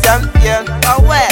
champion. Oh well.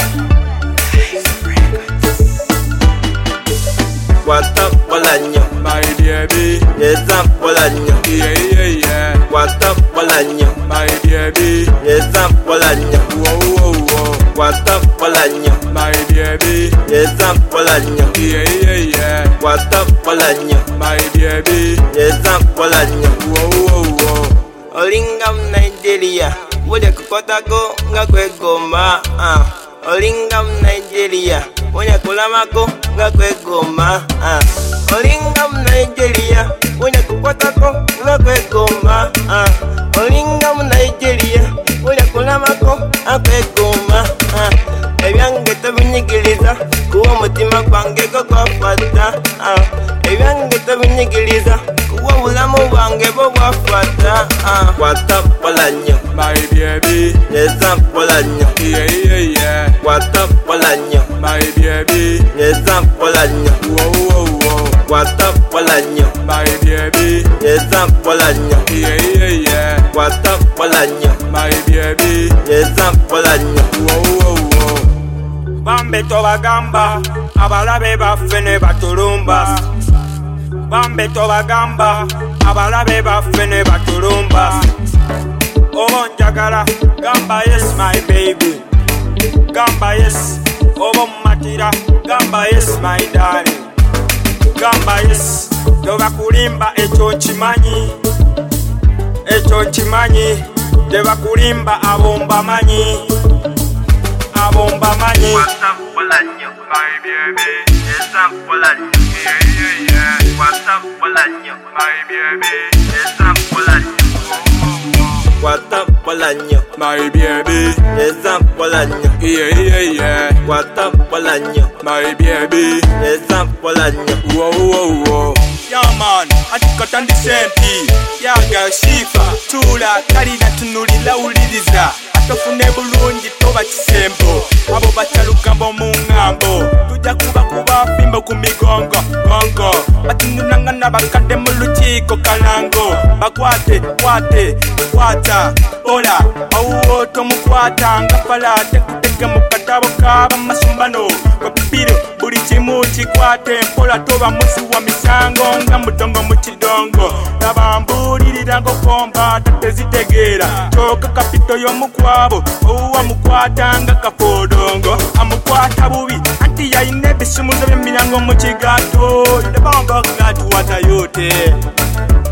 What up, Polanyo? My baby. Yes, I'm Polanyo. Yeah. What up, Polanyo? My baby. Yes, I'm Polanyo. Whoa. What up, Polanyo? My baby. Yes, I'm Polanyo. Yeah. What up, Polanyo? My baby. Yes, I'm Polanyo. Whoa. Olingam Nigeria. Wode kukotako nga kwegoma. Olingam Nigeria. Wode kulamako nga kwegoma. Olingam Nigeria. Wode kukotako nga kwegoma. Olingam Nigeria. Wode kulamako nga kwegoma. Ebyange tabinyigiriza kuwa mutima gwange gwakwata. Ebyange tabinyigiriza kuwa bulamu bwange bwafata. What up, Polanyo? My baby. Yes, I'm Polanyo. Yeah. What up, Polanyo? My baby. Yes, I'm Polanyo. Whoa. What up, Polanyo? My baby. Yes, I'm Polanyo. Yeah. What up, Polanyo? My baby. Yes, I'm Polanyo. Whoa. Bambe tobagamba abalabe baffe ne batulumba. Bambe tobagamba abalabe baffe ne batulumba. Obo njagala gamba yes my baby. Gamba yes obo matira. Gamba yes my darling. Gamba yes tobakulimba ekyo nkimanyi. Ekyo nkimanyi tebakulimba abomba manyi. Abomba manyi. What up, Polanyo? My baby. Yes, I'm Polanyo. Yeah. What up, Polanyo? My baby. Yes, I'm Polanyo. What up, Polanyo? My baby. Yes, I'm Polanyo. Yeah. What up, Polanyo? My baby. Yes, I'm Polanyo. Whoa. Yeah man, atukatandi senti. Yeah girl Shifa. Tula kalina tunulila uliriza. Atofune bulungi toba kisembo. Abo bachalugambo mu ngambo. Tujja kuba fimbo ku migongo. Batununanga n'abakadde mu lukiiko kalango. Bakwate kwata. Ola awuwo tomukwata nga palate kutega mu katabo k'abamasumbano. Kopipire buli kimu kikwate mpola toba musi wa misango nga mudongo mu kidongo. Nabambulirira ng'okomba tatezitegeera. Kyokka kapito y'omukwabo owuwa mukwata nga kafodongo. Amukwata bubi anti yayina ebisumuzo by'emirango mu kigato. The bomb got what I yote.